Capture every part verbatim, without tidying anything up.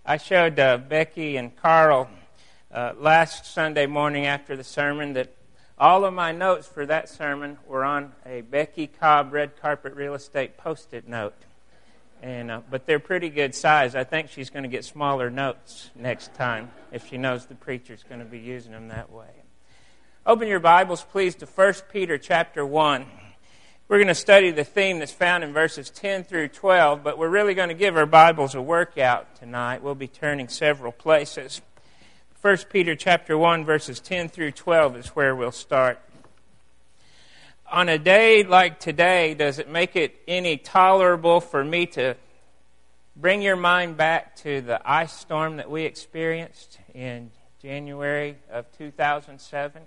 I showed uh, Becky and Carl uh, last Sunday morning after the sermon that all of my notes for that sermon were on a Becky Cobb red carpet real estate post-it note. And uh, but they're pretty good size. I think she's going to get smaller notes next time if she knows the preacher's going to be using them that way. Open your Bibles, please, to First Peter chapter one. We're going to study the theme that's found in verses ten through twelve, but we're really going to give our Bibles a workout tonight. We'll be turning several places. First Peter chapter one, verses ten through twelve is where we'll start. On a day like today, does it make it any tolerable for me to bring your mind back to the ice storm that we experienced in January of two thousand seven?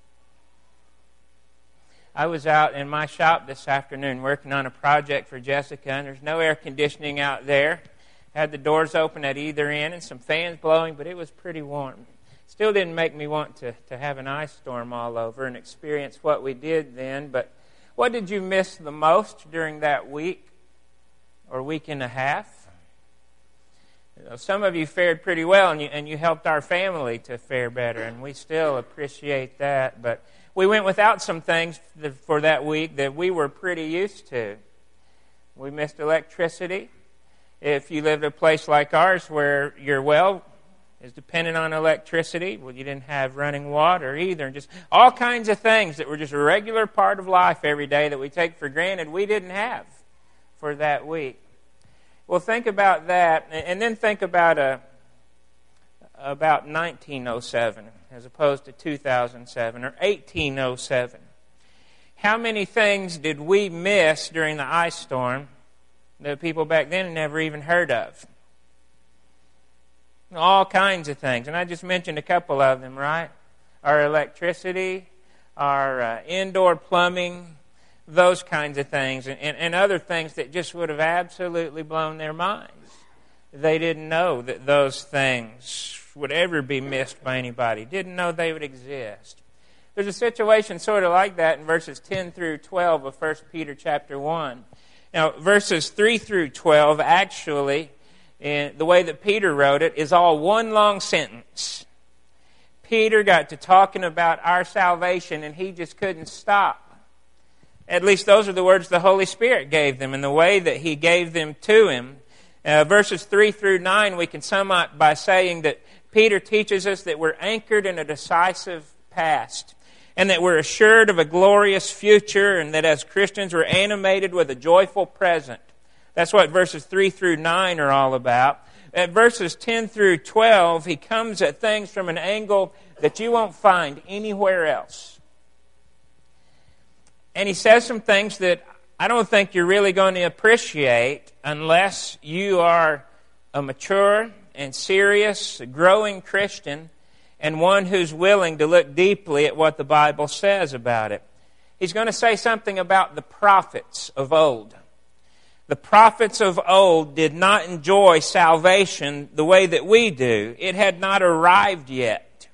I was out in my shop this afternoon working on a project for Jessica, and there's no air conditioning out there. Had the doors open at either end and some fans blowing, but it was pretty warm. Still didn't make me want to, to have an ice storm all over and experience what we did then. But what did you miss the most during that week or week and a half? You know, some of you fared pretty well, and you, and you helped our family to fare better, and we still appreciate that. But we went without some things for that week that we were pretty used to. We missed electricity. If you lived in a place like ours where your well is dependent on electricity, well, you didn't have running water either. And just all kinds of things that were just a regular part of life every day that we take for granted, we didn't have for that week. Well, think about that, and then think about a about nineteen oh seven as opposed to two thousand seven or eighteen oh seven. How many things did we miss during the ice storm that people back then had never even heard of? All kinds of things, and I just mentioned a couple of them, right? Our electricity, our uh, indoor plumbing, those kinds of things, and, and, and other things that just would have absolutely blown their minds. They didn't know that those things would ever be missed by anybody. Didn't know they would exist. There's a situation sort of like that in verses ten through twelve of First Peter chapter one. Now, verses three through twelve, actually, in the way that Peter wrote it, is all one long sentence. Peter got to talking about our salvation, and he just couldn't stop. At least those are the words the Holy Spirit gave them, and the way that He gave them to him. Uh, verses three through nine, we can sum up by saying that Peter teaches us that we're anchored in a decisive past, and that we're assured of a glorious future, and that as Christians we're animated with a joyful present. That's what verses three through nine are all about. At verses ten through twelve, he comes at things from an angle that you won't find anywhere else. And he says some things that I don't think you're really going to appreciate unless you are a mature and serious, growing Christian, and one who's willing to look deeply at what the Bible says about it. He's going to say something about the prophets of old. The prophets of old did not enjoy salvation the way that we do. It had not arrived yet.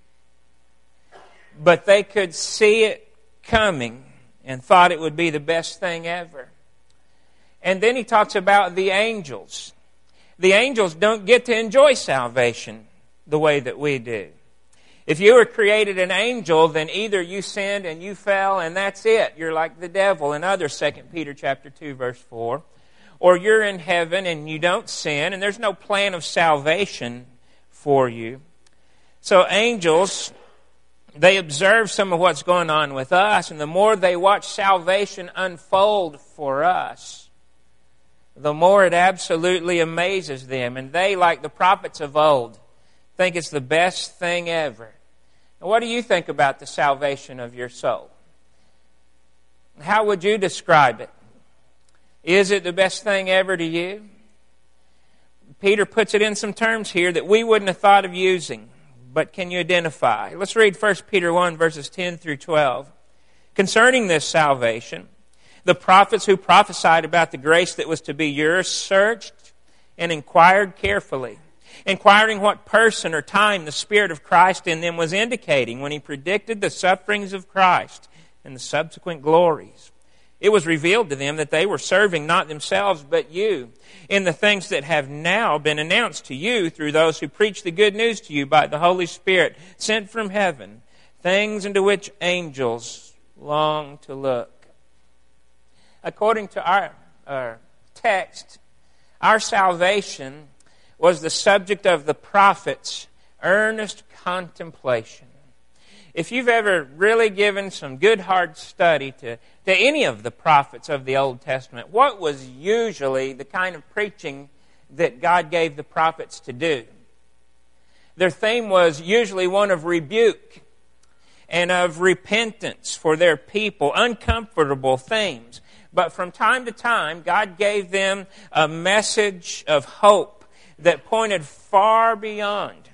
But they could see it coming and thought it would be the best thing ever. And then he talks about the angels. The angels don't get to enjoy salvation the way that we do. If you were created an angel, then either you sinned and you fell and that's it. You're like the devil in other Second Peter chapter two, verse four. Or you're in heaven and you don't sin and there's no plan of salvation for you. So angels, they observe some of what's going on with us, and the more they watch salvation unfold for us, the more it absolutely amazes them. And they, like the prophets of old, think it's the best thing ever. Now, what do you think about the salvation of your soul? How would you describe it? Is it the best thing ever to you? Peter puts it in some terms here that we wouldn't have thought of using, but can you identify? Let's read First Peter one, verses ten through twelve. Concerning this salvation, the prophets who prophesied about the grace that was to be yours searched and inquired carefully, inquiring what person or time the Spirit of Christ in them was indicating when He predicted the sufferings of Christ and the subsequent glories. It was revealed to them that they were serving not themselves but you in the things that have now been announced to you through those who preach the good news to you by the Holy Spirit sent from heaven, things into which angels long to look. According to our, our text, our salvation was the subject of the prophet's earnest contemplation. If you've ever really given some good hard study to, to any of the prophets of the Old Testament, what was usually the kind of preaching that God gave the prophets to do? Their theme was usually one of rebuke and of repentance for their people, uncomfortable themes. But from time to time, God gave them a message of hope that pointed far beyond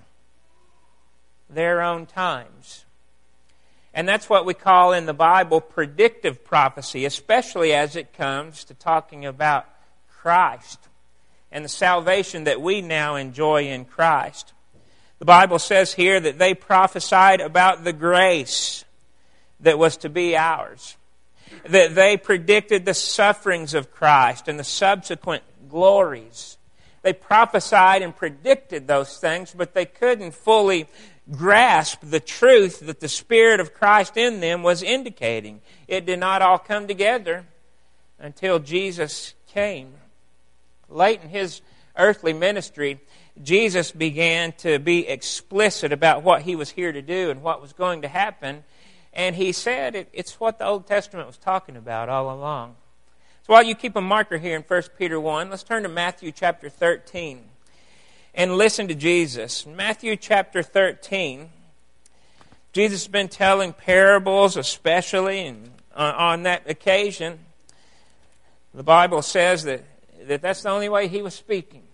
their own times. And that's what we call in the Bible predictive prophecy, especially as it comes to talking about Christ and the salvation that we now enjoy in Christ. The Bible says here that they prophesied about the grace that was to be ours, that they predicted the sufferings of Christ and the subsequent glories. They prophesied and predicted those things, but they couldn't fully grasp the truth that the Spirit of Christ in them was indicating. It did not all come together until Jesus came. Late in His earthly ministry, Jesus began to be explicit about what He was here to do and what was going to happen. And He said it, it's what the Old Testament was talking about all along. So while you keep a marker here in First Peter one, let's turn to Matthew chapter thirteen. And listen to Jesus. In Matthew chapter thirteen, Jesus has been telling parables especially, and on that occasion, the Bible says that, that that's the only way He was speaking.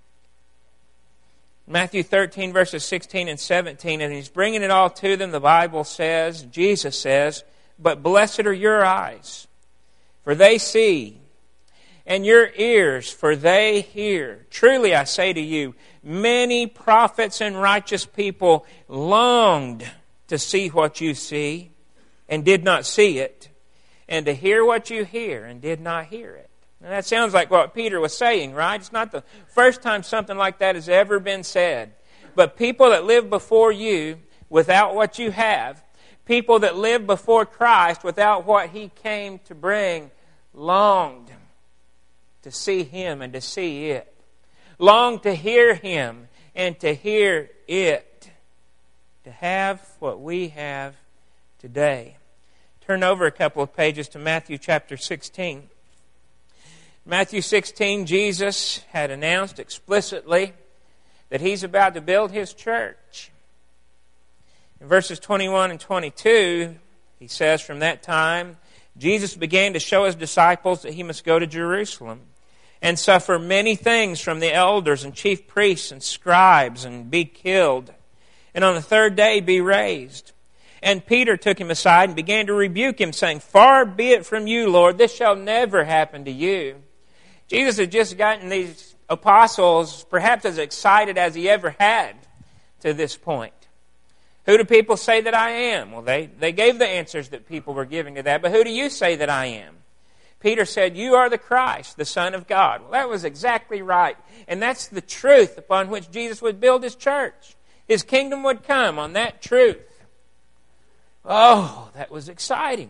Matthew thirteen, verses sixteen and seventeen, and He's bringing it all to them. The Bible says, Jesus says, "But blessed are your eyes, for they see, and your ears, for they hear. Truly I say to you, many prophets and righteous people longed to see what you see and did not see it, and to hear what you hear and did not hear it." And that sounds like what Peter was saying, right? It's not the first time something like that has ever been said. But people that live before you without what you have, people that live before Christ without what He came to bring, longed to see Him and to see it. Longed to hear Him and to hear it. To have what we have today. Turn over a couple of pages to Matthew chapter sixteen. Matthew sixteen, Jesus had announced explicitly that He's about to build His church. In verses twenty-one and twenty-two, He says, "From that time, Jesus began to show His disciples that He must go to Jerusalem and suffer many things from the elders and chief priests and scribes and be killed, and on the third day be raised." And Peter took Him aside and began to rebuke Him, saying, "Far be it from you, Lord, this shall never happen to you." Jesus had just gotten these apostles perhaps as excited as He ever had to this point. Who do people say that I am? Well, they, they gave the answers that people were giving to that. But who do you say that I am? Peter said, "You are the Christ, the Son of God." Well, that was exactly right. And that's the truth upon which Jesus would build His church. His kingdom would come on that truth. Oh, that was exciting.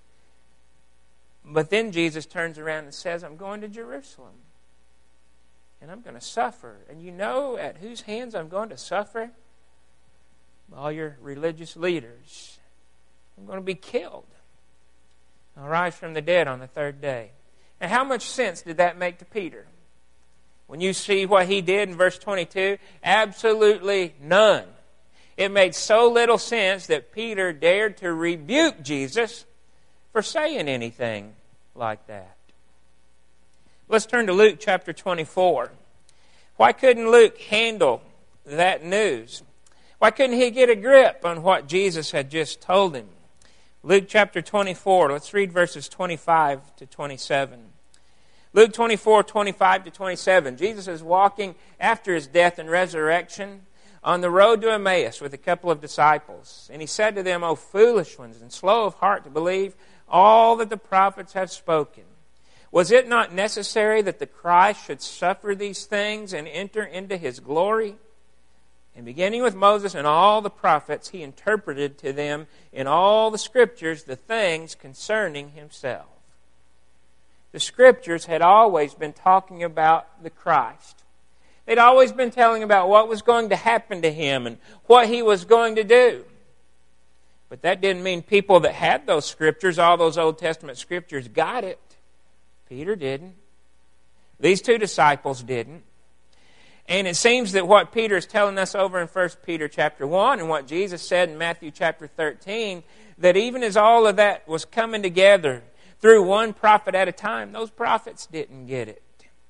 But then Jesus turns around and says, "I'm going to Jerusalem. And I'm going to suffer. And you know at whose hands I'm going to suffer? All your religious leaders. I'm going to be killed. I'll rise from the dead on the third day." And how much sense did that make to Peter? When you see what he did in verse twenty-two, absolutely none. It made so little sense that Peter dared to rebuke Jesus for saying anything like that. Let's turn to Luke chapter twenty-four. Why couldn't Luke handle that news? Why couldn't he get a grip on what Jesus had just told him? Luke chapter twenty-four, let's read verses twenty-five to twenty-seven. Luke twenty-four, twenty-five to twenty-seven. Jesus is walking after His death and resurrection on the road to Emmaus with a couple of disciples. And He said to them, "O foolish ones, and slow of heart to believe all that the prophets have spoken. Was it not necessary that the Christ should suffer these things and enter into His glory? And beginning with Moses and all the prophets, He interpreted to them in all the Scriptures the things concerning Himself. The Scriptures had always been talking about the Christ. They'd always been telling about what was going to happen to Him and what He was going to do. But that didn't mean people that had those Scriptures, all those Old Testament Scriptures, got it. Peter didn't. These two disciples didn't. And it seems that what Peter is telling us over in First Peter chapter one and what Jesus said in Matthew chapter thirteen, that even as all of that was coming together through one prophet at a time, those prophets didn't get it.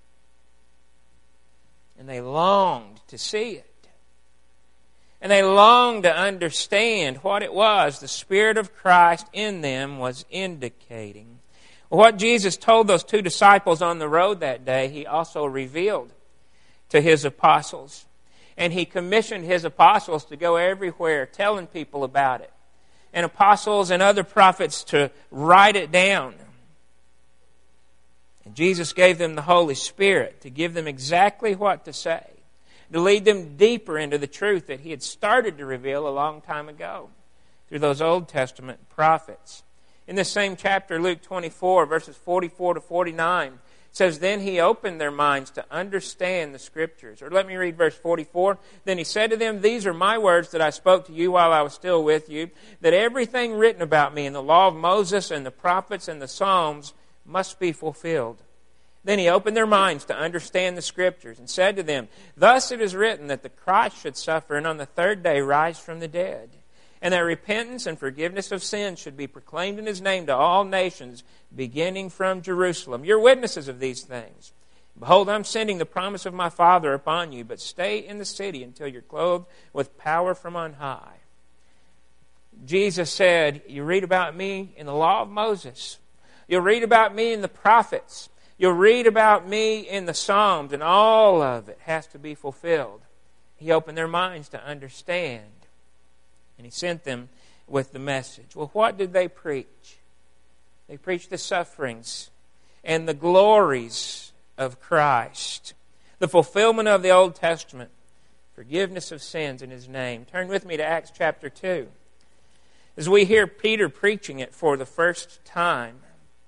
And they longed to see it. And they longed to understand what it was the Spirit of Christ in them was indicating. What Jesus told those two disciples on the road that day, He also revealed to His apostles. And He commissioned His apostles to go everywhere telling people about it. And apostles and other prophets to write it down. And Jesus gave them the Holy Spirit to give them exactly what to say. To lead them deeper into the truth that He had started to reveal a long time ago through those Old Testament prophets. In this same chapter, Luke twenty-four, verses forty-four to forty-nine, says, Then He opened their minds to understand the Scriptures. Or let me read verse forty-four. Then He said to them, These are my words that I spoke to you while I was still with you, that everything written about me in the law of Moses and the prophets and the Psalms must be fulfilled. Then He opened their minds to understand the Scriptures and said to them, Thus it is written that the Christ should suffer and on the third day rise from the dead, and that repentance and forgiveness of sins should be proclaimed in His name to all nations, beginning from Jerusalem. You're witnesses of these things. Behold, I'm sending the promise of my Father upon you, but stay in the city until you're clothed with power from on high. Jesus said, you read about me in the law of Moses. You'll read about me in the prophets. You'll read about me in the Psalms, and all of it has to be fulfilled. He opened their minds to understand. And He sent them with the message. Well, what did they preach? They preached the sufferings and the glories of Christ. The fulfillment of the Old Testament. Forgiveness of sins in His name. Turn with me to Acts chapter two. As we hear Peter preaching it for the first time.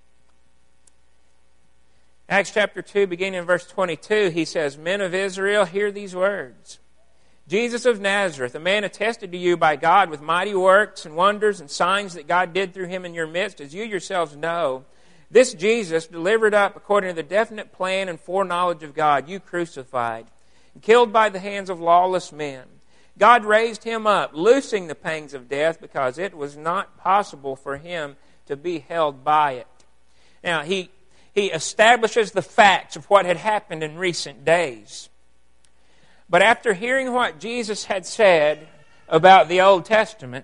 Acts chapter two, beginning in verse twenty-two, he says, Men of Israel, hear these words. Jesus of Nazareth, a man attested to you by God with mighty works and wonders and signs that God did through Him in your midst, as you yourselves know. This Jesus, delivered up according to the definite plan and foreknowledge of God, you crucified, and killed by the hands of lawless men. God raised Him up, loosing the pangs of death, because it was not possible for Him to be held by it. Now, he, he establishes the facts of what had happened in recent days. But after hearing what Jesus had said about the Old Testament,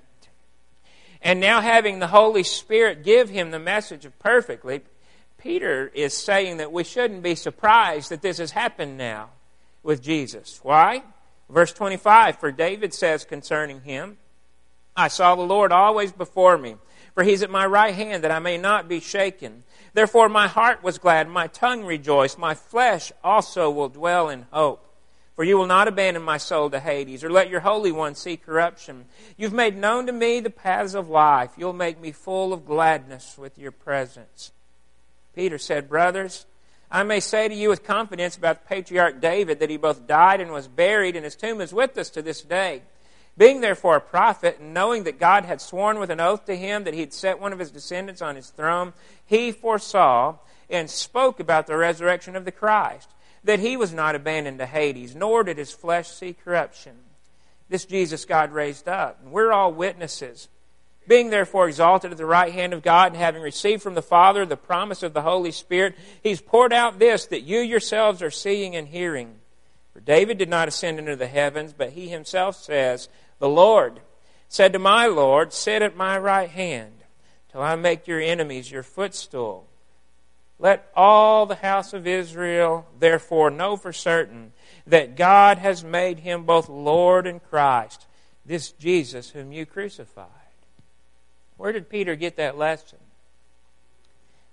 and now having the Holy Spirit give him the message perfectly, Peter is saying that we shouldn't be surprised that this has happened now with Jesus. Why? Verse twenty-five, For David says concerning Him, I saw the Lord always before me, for He's at my right hand, that I may not be shaken. Therefore my heart was glad, my tongue rejoiced, my flesh also will dwell in hope. For you will not abandon my soul to Hades, or let your Holy One see corruption. You've made known to me the paths of life. You'll make me full of gladness with your presence. Peter said, Brothers, I may say to you with confidence about the patriarch David that he both died and was buried, and his tomb is with us to this day. Being therefore a prophet, and knowing that God had sworn with an oath to him that He'd set one of His descendants on His throne, he foresaw and spoke about the resurrection of the Christ, that He was not abandoned to Hades, nor did His flesh see corruption. This Jesus God raised up, and we're all witnesses. Being therefore exalted at the right hand of God, and having received from the Father the promise of the Holy Spirit, He's poured out this that you yourselves are seeing and hearing. For David did not ascend into the heavens, but he himself says, The Lord said to my Lord, Sit at my right hand, till I make your enemies your footstool. Let all the house of Israel therefore know for certain that God has made Him both Lord and Christ, this Jesus whom you crucified. Where did Peter get that lesson?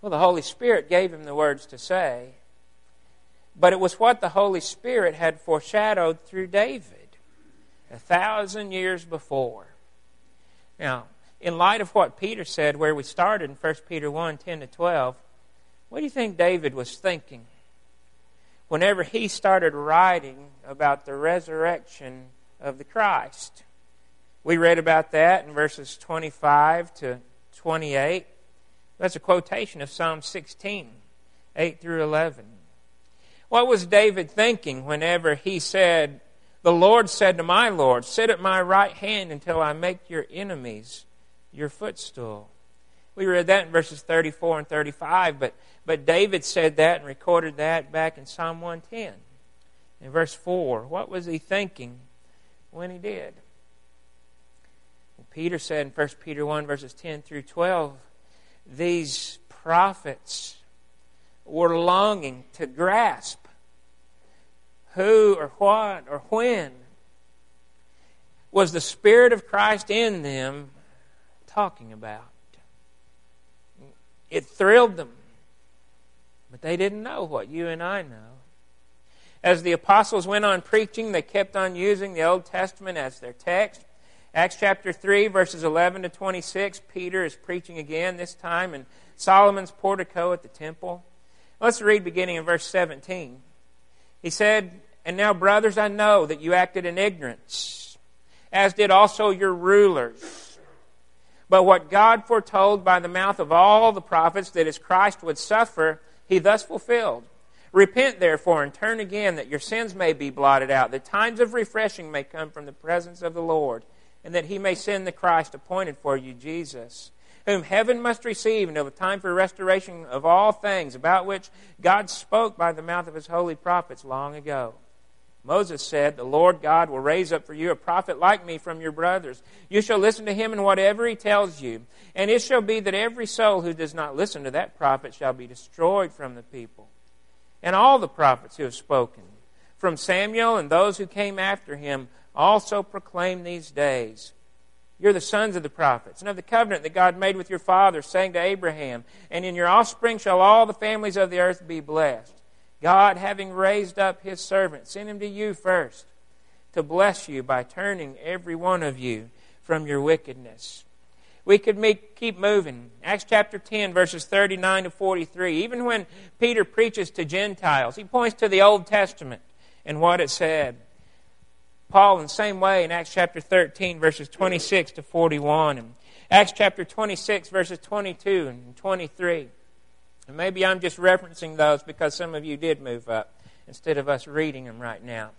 Well, the Holy Spirit gave him the words to say, but it was what the Holy Spirit had foreshadowed through David a thousand years before. Now, in light of what Peter said, where we started in First Peter one, ten to twelve, what do you think David was thinking whenever he started writing about the resurrection of the Christ? We read about that in verses twenty-five to twenty-eight. That's a quotation of Psalm sixteen, eight through eleven. What was David thinking whenever he said, "The Lord said to my Lord, sit at my right hand until I make your enemies your footstool"? We read that in verses thirty-four and thirty-five, but, but David said that and recorded that back in Psalm one ten. In verse four, what was he thinking when he did? Well, Peter said in First Peter one, verses ten through twelve, these prophets were longing to grasp who or what or when was the Spirit of Christ in them talking about. It thrilled them, but they didn't know what you and I know. As the apostles went on preaching, they kept on using the Old Testament as their text. Acts chapter three, verses eleven to twenty-six, Peter is preaching again, this time in Solomon's portico at the temple. Let's read beginning in verse seventeen. He said, "And now, brothers, I know that you acted in ignorance, as did also your rulers. But what God foretold by the mouth of all the prophets that as Christ would suffer, he thus fulfilled. Repent, therefore, and turn again, that your sins may be blotted out, that times of refreshing may come from the presence of the Lord, and that he may send the Christ appointed for you, Jesus, whom heaven must receive until the time for restoration of all things, about which God spoke by the mouth of his holy prophets long ago. Moses said, the Lord God will raise up for you a prophet like me from your brothers. You shall listen to him in whatever he tells you. And it shall be that every soul who does not listen to that prophet shall be destroyed from the people. And all the prophets who have spoken, from Samuel and those who came after him, also proclaim these days. You're the sons of the prophets, and of the covenant that God made with your fathers, saying to Abraham, and in your offspring shall all the families of the earth be blessed. God, having raised up his servant, sent him to you first, to bless you by turning every one of you from your wickedness." We could make, keep moving. Acts chapter ten, verses thirty-nine to forty-three. Even when Peter preaches to Gentiles, he points to the Old Testament and what it said. Paul, in the same way, in Acts chapter thirteen, verses twenty-six to forty-one, and Acts chapter twenty-six, verses twenty-two and twenty-three. And maybe I'm just referencing those because some of you did move up instead of us reading them right now.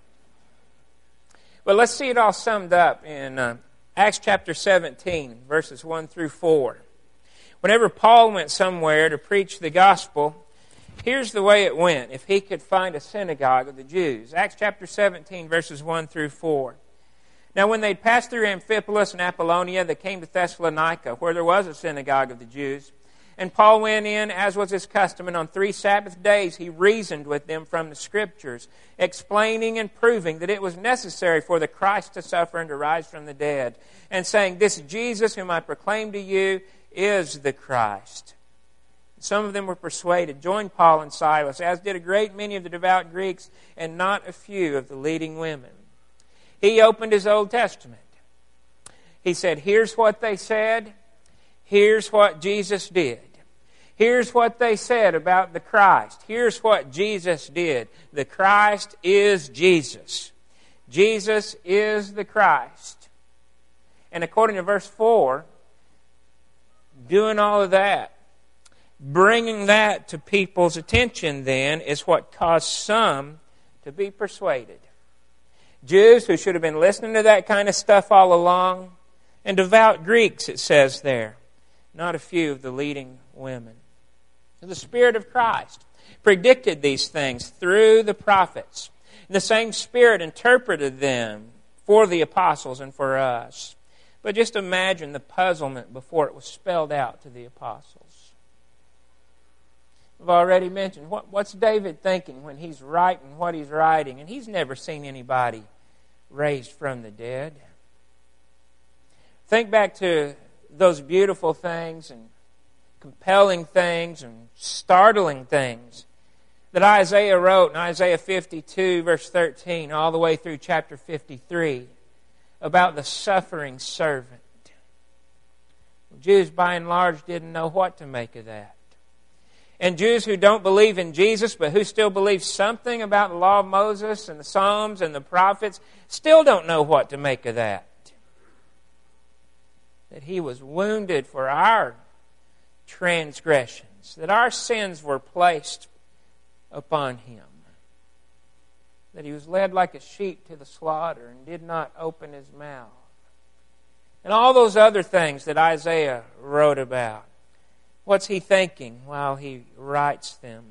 But let's see it all summed up in uh, Acts chapter seventeen, verses one through four. Whenever Paul went somewhere to preach the gospel, here's the way it went, if he could find a synagogue of the Jews. Acts chapter seventeen, verses one through four. Now when they'd passed through Amphipolis and Apollonia, they came to Thessalonica, where there was a synagogue of the Jews. And Paul went in, as was his custom, and on three Sabbath days he reasoned with them from the Scriptures, explaining and proving that it was necessary for the Christ to suffer and to rise from the dead, and saying, "This Jesus whom I proclaim to you is the Christ." Some of them were persuaded, joined Paul and Silas, as did a great many of the devout Greeks, and not a few of the leading women. He opened his Old Testament. He said, here's what they said. Here's what Jesus did. Here's what they said about the Christ. Here's what Jesus did. The Christ is Jesus. Jesus is the Christ. And according to verse four, doing all of that, bringing that to people's attention then is what caused some to be persuaded. Jews who should have been listening to that kind of stuff all along, and devout Greeks, it says there. Not a few of the leading women. The Spirit of Christ predicted these things through the prophets. The same Spirit interpreted them for the apostles and for us. But just imagine the puzzlement before it was spelled out to the apostles. I've already mentioned, what, what's David thinking when he's writing what he's writing? And he's never seen anybody raised from the dead. Think back to those beautiful things and compelling things and startling things that Isaiah wrote in Isaiah fifty-two, verse thirteen, all the way through chapter fifty-three, about the suffering servant. Jews, by and large, didn't know what to make of that. And Jews who don't believe in Jesus, but who still believe something about the law of Moses and the Psalms and the prophets, still don't know what to make of that. That He was wounded for our transgressions, that our sins were placed upon Him, that He was led like a sheep to the slaughter and did not open His mouth. And all those other things that Isaiah wrote about. What's he thinking while he writes them?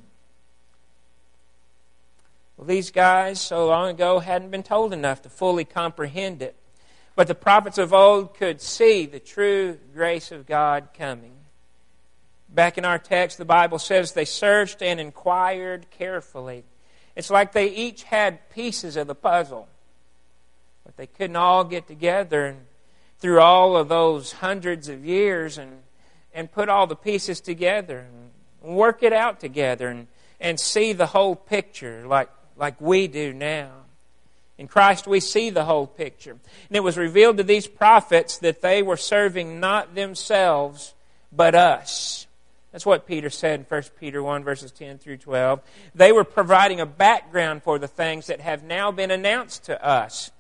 Well, these guys so long ago hadn't been told enough to fully comprehend it. But the prophets of old could see the true grace of God coming. Back in our text, the Bible says they searched and inquired carefully. It's like they each had pieces of the puzzle, but they couldn't all get together and through all of those hundreds of years and, and put all the pieces together and work it out together and, and see the whole picture like, like we do now. In Christ we see the whole picture. And it was revealed to these prophets that they were serving not themselves, but us. That's what Peter said in First Peter one, verses ten through twelve. They were providing a background for the things that have now been announced to us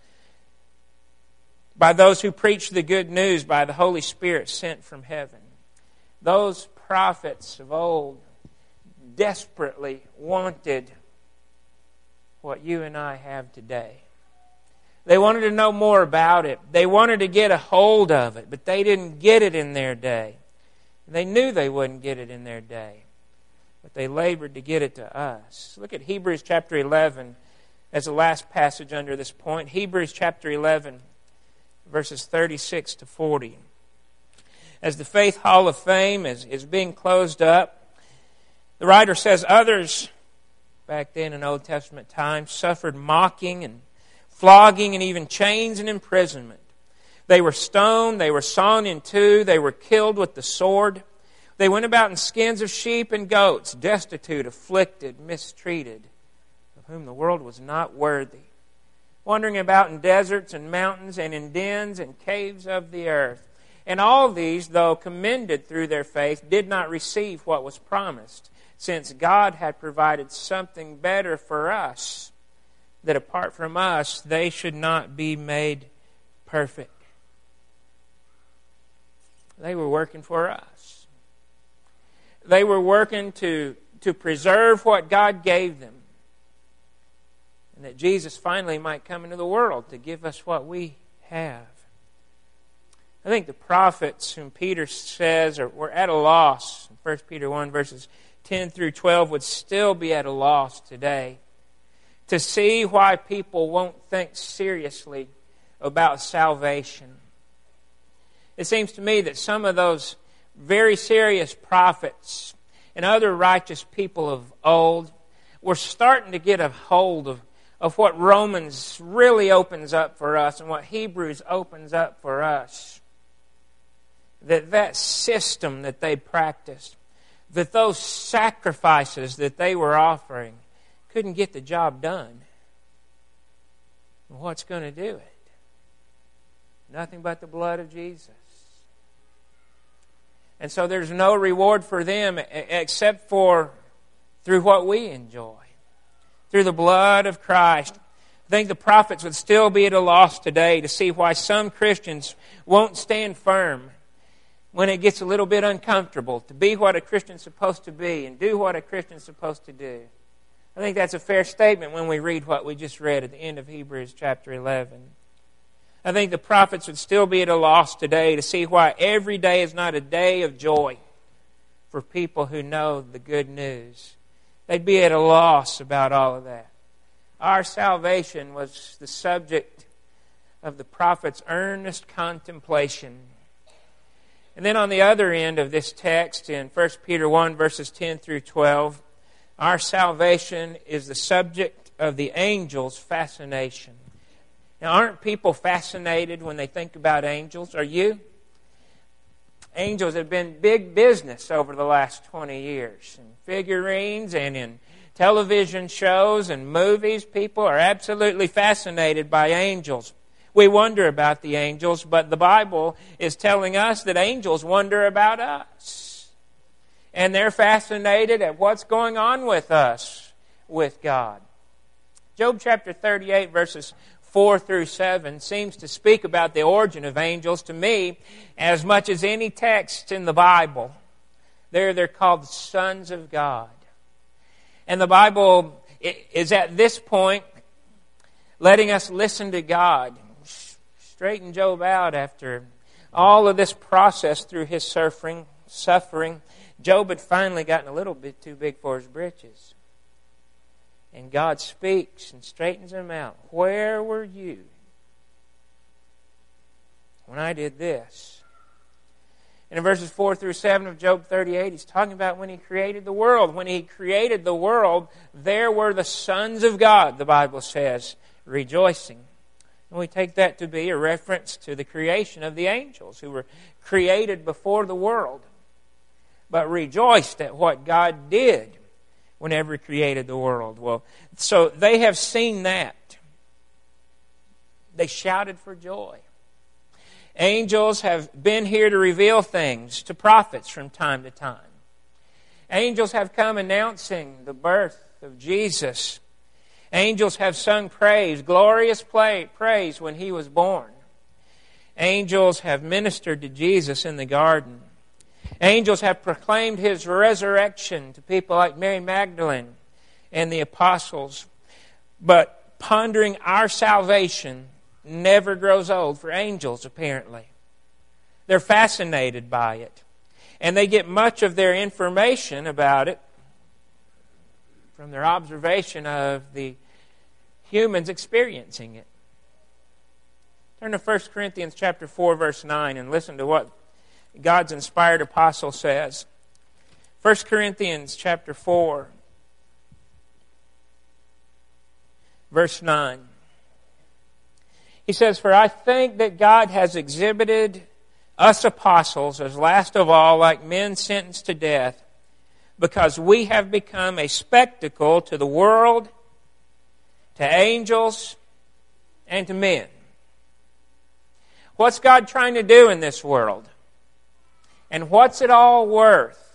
by those who preach the good news by the Holy Spirit sent from heaven. Those prophets of old desperately wanted what you and I have today. They wanted to know more about it. They wanted to get a hold of it, but they didn't get it in their day. They knew they wouldn't get it in their day, but they labored to get it to us. Look at Hebrews chapter eleven as the last passage under this point. Hebrews chapter eleven, verses thirty-six to forty. As the Faith Hall of Fame is, is being closed up, the writer says others, back then in Old Testament times, suffered mocking and flogging and even chains and imprisonment. They were stoned, they were sawn in two, they were killed with the sword. They went about in skins of sheep and goats, destitute, afflicted, mistreated, of whom the world was not worthy. Wandering about in deserts and mountains and in dens and caves of the earth. And all these, though commended through their faith, did not receive what was promised, since God had provided something better for us, that apart from us, they should not be made perfect. They were working for us. They were working to, to preserve what God gave them. And that Jesus finally might come into the world to give us what we have. I think the prophets whom Peter says are, were at a loss, First Peter one verses ten through twelve, would still be at a loss today to see why people won't think seriously about salvation. It seems to me that some of those very serious prophets and other righteous people of old were starting to get a hold of of what Romans really opens up for us and what Hebrews opens up for us. That that system that they practiced, that those sacrifices that they were offering couldn't get the job done. What's going to do it? Nothing but the blood of Jesus. And so there's no reward for them except for through what we enjoy. Through the blood of Christ. I think the prophets would still be at a loss today to see why some Christians won't stand firm when it gets a little bit uncomfortable to be what a Christian's supposed to be and do what a Christian's supposed to do. I think that's a fair statement when we read what we just read at the end of Hebrews chapter eleven. I think the prophets would still be at a loss today to see why every day is not a day of joy for people who know the good news. They'd be at a loss about all of that. Our salvation was the subject of the prophet's earnest contemplation. And then on the other end of this text in First Peter one verses ten through twelve, our salvation is the subject of the angel's fascination. Now, aren't people fascinated when they think about angels? Are you? Angels have been big business over the last twenty years. In figurines and in television shows and movies, people are absolutely fascinated by angels. We wonder about the angels, but the Bible is telling us that angels wonder about us. And they're fascinated at what's going on with us, with God. Job chapter thirty-eight, verses four through seven seems to speak about the origin of angels to me as much as any text in the Bible. There they're called the sons of God. And the Bible is at this point letting us listen to God. Straighten Job out after all of this process through his suffering. suffering. Job had finally gotten a little bit too big for his britches. And God speaks and straightens him out. Where were you when I did this? And in verses four through seven of Job thirty-eight, he's talking about when he created the world. When he created the world, there were the sons of God, the Bible says, rejoicing. And we take that to be a reference to the creation of the angels who were created before the world, but rejoiced at what God did whenever He created the world. Well, so they have seen that. They shouted for joy. Angels have been here to reveal things to prophets from time to time. Angels have come announcing the birth of Jesus. Angels have sung praise, glorious praise when He was born. Angels have ministered to Jesus in the garden. Angels have proclaimed His resurrection to people like Mary Magdalene and the apostles. But pondering our salvation never grows old for angels, apparently. They're fascinated by it. And they get much of their information about it from their observation of the humans experiencing it. Turn to First Corinthians chapter four, verse nine, and listen to what God's inspired apostle says. First Corinthians chapter four, verse nine. He says, "For I think that God has exhibited us apostles as last of all like men sentenced to death, because we have become a spectacle to the world, to angels, and to men." What's God trying to do in this world? And what's it all worth?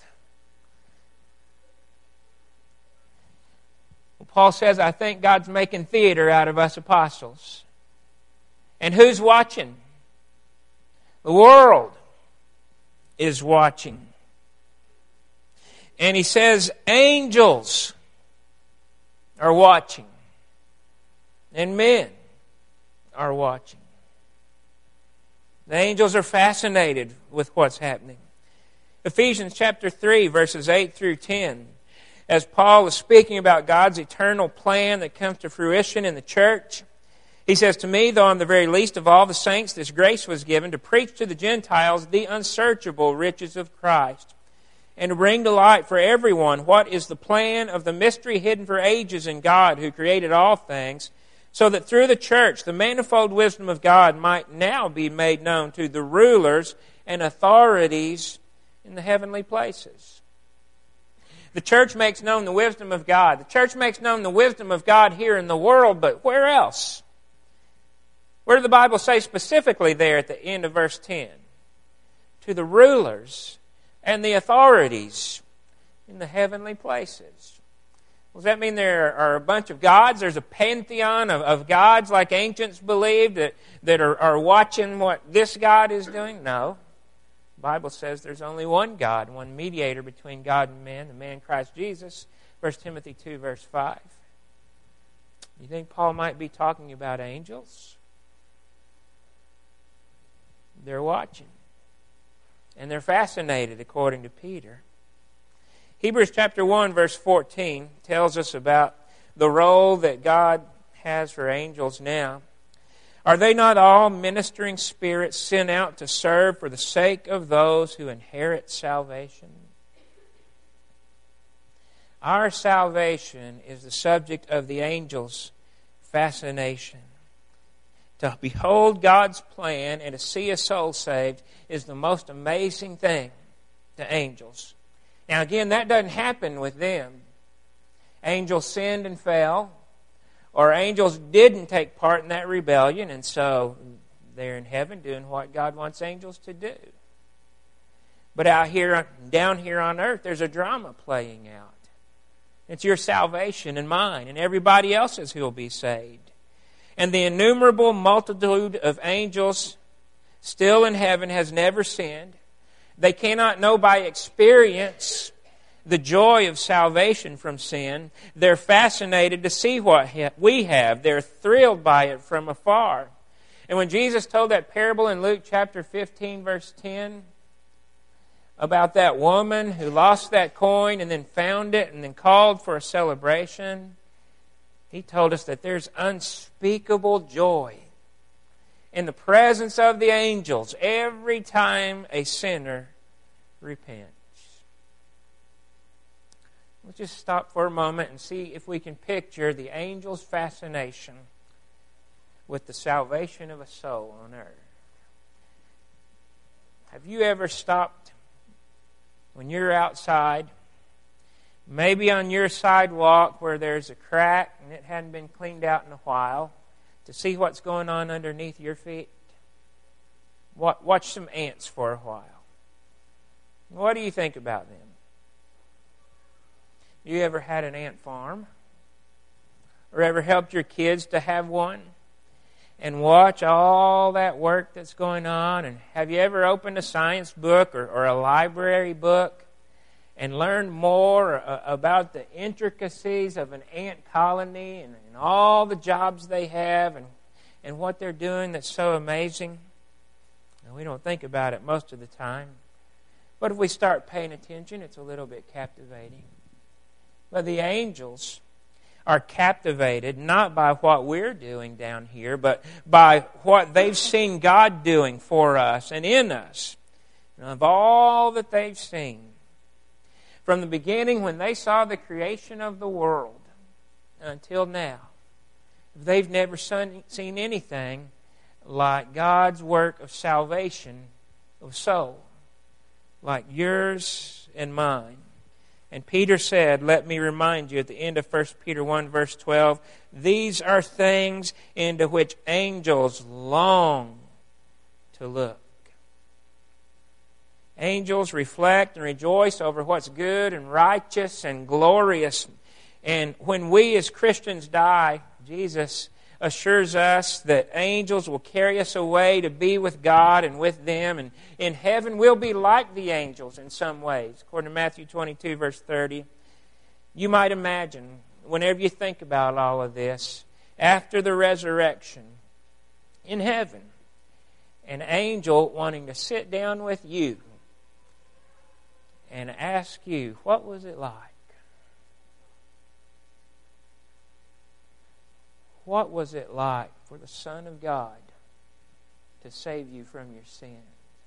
Well, Paul says, I think God's making theater out of us apostles. And who's watching? The world is watching. And he says, angels are watching. And men are watching. The angels are fascinated with what's happening. Ephesians chapter three, verses eight through ten. As Paul is speaking about God's eternal plan that comes to fruition in the church, he says, "To me, though I'm the very least of all the saints, this grace was given to preach to the Gentiles the unsearchable riches of Christ, and to bring to light for everyone what is the plan of the mystery hidden for ages in God who created all things, so that through the church the manifold wisdom of God might now be made known to the rulers and authorities in the heavenly places." The church makes known the wisdom of God. The church makes known the wisdom of God here in the world, but where else? Where did the Bible say specifically there at the end of verse ten? To the rulers and the authorities in the heavenly places. Does that mean there are a bunch of gods? There's a pantheon of, of gods like ancients believed that, that are, are watching what this God is doing? No. The Bible says there's only one God, one mediator between God and man, the man Christ Jesus. First Timothy two, verse five. You think Paul might be talking about angels? They're watching. And they're fascinated, according to Peter. Hebrews chapter one, verse fourteen tells us about the role that God has for angels now. "Are they not all ministering spirits sent out to serve for the sake of those who inherit salvation?" Our salvation is the subject of the angels' fascination. To behold God's plan and to see a soul saved is the most amazing thing to angels. Now again, that doesn't happen with them. Angels sinned and fell, or angels didn't take part in that rebellion, and so they're in heaven doing what God wants angels to do. But out here, down here on earth, there's a drama playing out. It's your salvation and mine and everybody else's who will be saved. And the innumerable multitude of angels still in heaven has never sinned. They cannot know by experience the joy of salvation from sin. They're fascinated to see what we have. They're thrilled by it from afar. And when Jesus told that parable in Luke chapter fifteen, verse ten, about that woman who lost that coin and then found it and then called for a celebration, He told us that there's unspeakable joy in the presence of the angels every time a sinner repents. Let's just stop for a moment and see if we can picture the angels' fascination with the salvation of a soul on earth. Have you ever stopped when you're outside, maybe on your sidewalk where there's a crack and it hadn't been cleaned out in a while, to see what's going on underneath your feet? Watch some ants for a while. What do you think about them? You ever had an ant farm? Or ever helped your kids to have one? And watch all that work that's going on? And have you ever opened a science book or, or a library book and learned more uh, about the intricacies of an ant colony and, and all the jobs they have and, and what they're doing that's so amazing? And we don't think about it most of the time. But if we start paying attention, it's a little bit captivating. But the angels are captivated not by what we're doing down here, but by what they've seen God doing for us and in us. And of all that they've seen, from the beginning when they saw the creation of the world until now, they've never seen anything like God's work of salvation of soul, like yours and mine. And Peter said, let me remind you at the end of First Peter one, verse twelve, these are things into which angels long to look. Angels reflect and rejoice over what's good and righteous and glorious. And when we as Christians die, Jesus assures us that angels will carry us away to be with God and with them. And in heaven we'll be like the angels in some ways. According to Matthew twenty-two, verse thirty. You might imagine, whenever you think about all of this, after the resurrection, in heaven, an angel wanting to sit down with you and ask you, what was it like? What was it like for the Son of God to save you from your sins?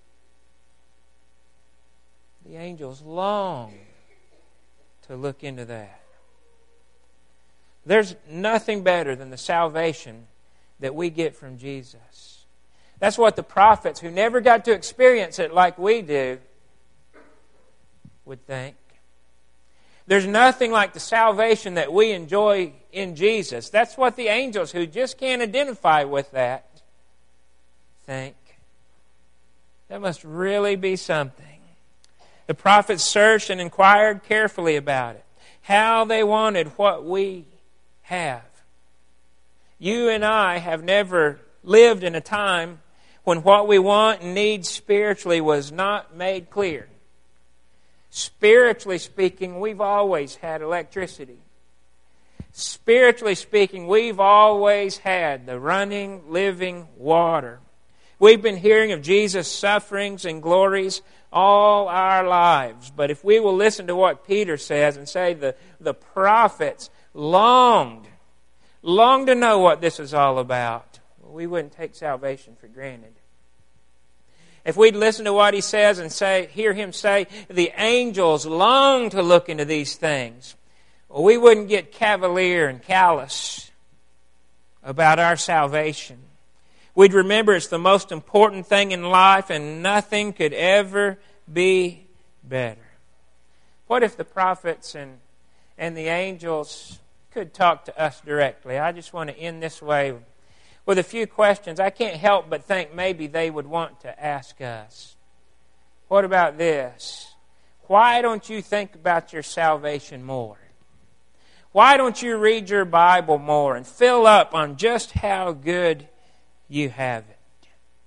The angels long to look into that. There's nothing better than the salvation that we get from Jesus. That's what the prophets, who never got to experience it like we do, would think. There's nothing like the salvation that we enjoy in Jesus. That's what the angels, who just can't identify with that, think. That must really be something. The prophets searched and inquired carefully about it, how they wanted what we have. You and I have never lived in a time when what we want and need spiritually was not made clear. Spiritually speaking, we've always had electricity. Spiritually speaking, we've always had the running, living water. We've been hearing of Jesus' sufferings and glories all our lives. But if we will listen to what Peter says and say the, the prophets longed, longed to know what this is all about, we wouldn't take salvation for granted. If we'd listen to what he says and say, hear him say, the angels long to look into these things, well, we wouldn't get cavalier and callous about our salvation. We'd remember it's the most important thing in life and nothing could ever be better. What if the prophets and, and the angels could talk to us directly? I just want to end this way with a few questions. I can't help but think maybe they would want to ask us. What about this? Why don't you think about your salvation more? Why don't you read your Bible more and fill up on just how good you have it?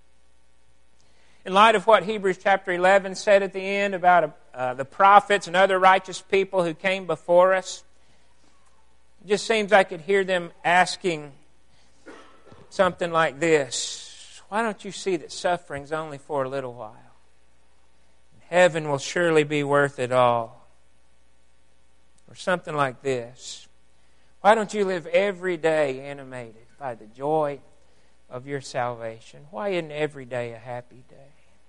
In light of what Hebrews chapter eleven said at the end about uh, the prophets and other righteous people who came before us, it just seems I could hear them asking something like this. Why don't you see that suffering's only for a little while? Heaven will surely be worth it all. Or something like this. Why don't you live every day animated by the joy of your salvation? Why isn't every day a happy day?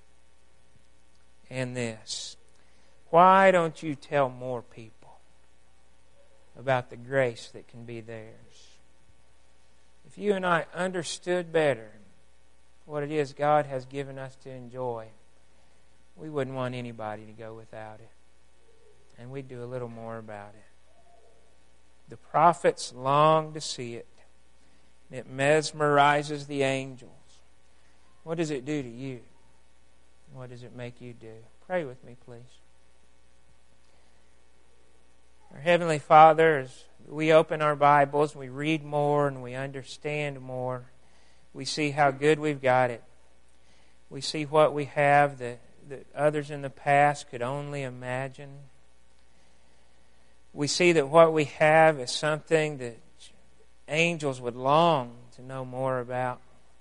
And this. Why don't you tell more people about the grace that can be theirs? If you and I understood better what it is God has given us to enjoy, we wouldn't want anybody to go without it. And we'd do a little more about it. The prophets long to see it. It mesmerizes the angels. What does it do to you? What does it make you do? Pray with me, please. Our Heavenly Father, as we open our Bibles, we read more and we understand more, we see how good we've got it. We see what we have that, that others in the past could only imagine. We see that what we have is something that angels would long to know more about.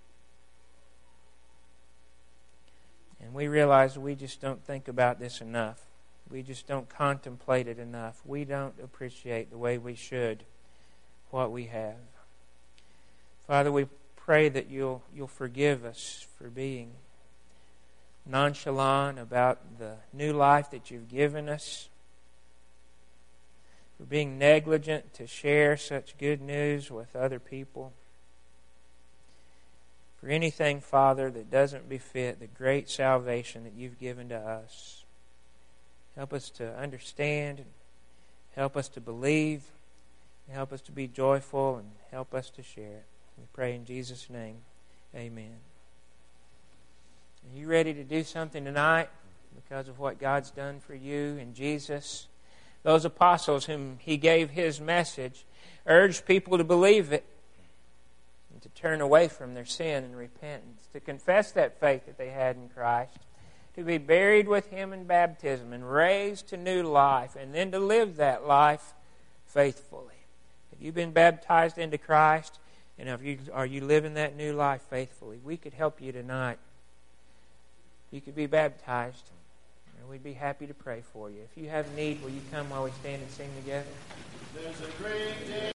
And we realize we just don't think about this enough. We just don't contemplate it enough. We don't appreciate the way we should what we have. Father, we pray that you'll you'll forgive us for being nonchalant about the new life that you've given us, for being negligent to share such good news with other people. For anything, Father, that doesn't befit the great salvation that you've given to us. Help us to understand, help us to believe, help us to be joyful, and help us to share it. We pray in Jesus' name. Amen. Are you ready to do something tonight because of what God's done for you in Jesus? Those apostles whom He gave His message urged people to believe it and to turn away from their sin and repentance, to confess that faith that they had in Christ, to be buried with Him in baptism and raised to new life, and then to live that life faithfully. Have you been baptized into Christ? And are you, are you living that new life faithfully? We could help you tonight. You could be baptized, and we'd be happy to pray for you. If you have need, will you come while we stand and sing together? There's a great day.